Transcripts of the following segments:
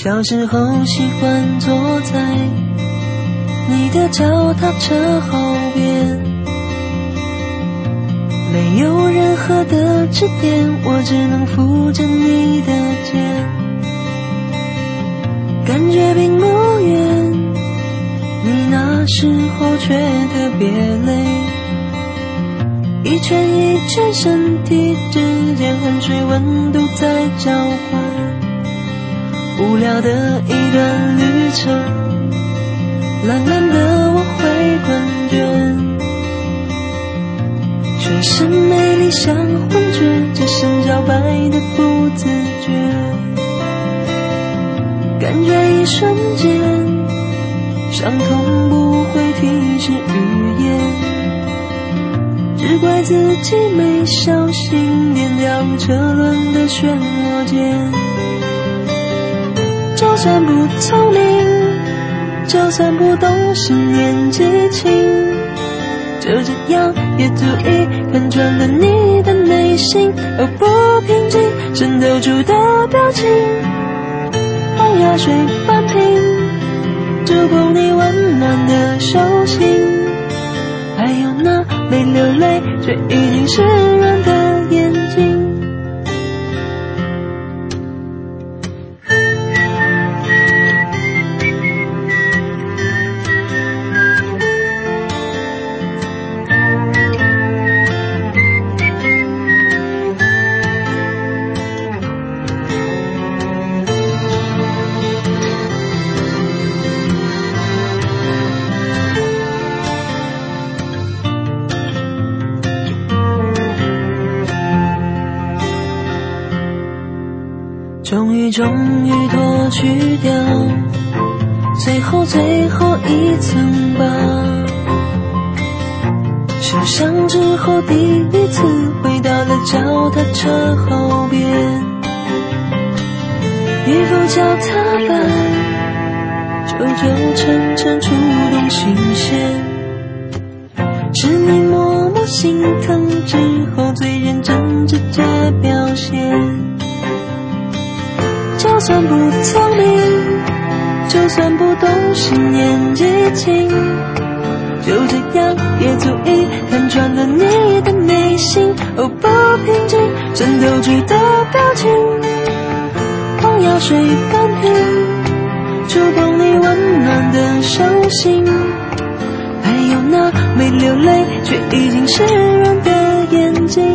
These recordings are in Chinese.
小时候喜欢坐在你的脚踏车后边，没有任何的支点，我只能扶着你的肩，感觉并不远，你那时候却特别累，一圈一圈身体之间汗水温度在交换，无聊的一段旅程，懒懒的我会困倦，全身美丽像幻觉，只剩摇摆的不自觉，感觉一瞬间伤痛不会提示语言，只怪自己没小心点掉车轮的漩涡间，就算不聪明，就算不懂事年纪轻，就这样也足以看穿了你的内心，而不平静渗透出的表情，黄牙水半瓶，触碰你温暖的手心，还有那没流泪却已经湿润的眼睛。终于脱去掉最后一层疤，受伤之后第一次回到了脚踏车后边，一副脚踏板久久沉沉触动心弦，是你默默心疼之后最认真直接表现，就算不聪明，就算不懂事年纪轻，就这样也足以看穿了你的内心，哦不平静渗透出的表情，黄牙水半瓶，触碰你温暖的手心，还有那没流泪却已经湿润的眼睛。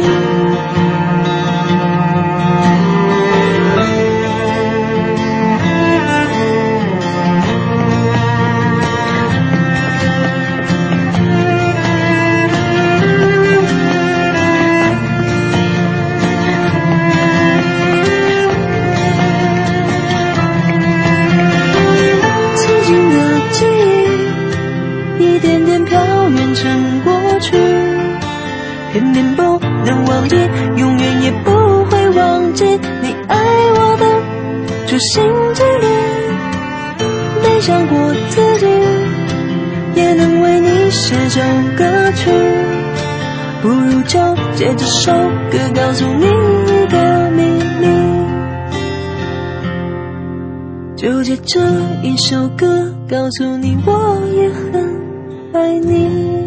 偏偏不能忘记，永远也不会忘记你爱我的处心积虑，没想过自己也能为你写首歌曲，不如就借这首歌告诉你一个秘密，就借这一首歌告诉你我也很爱你。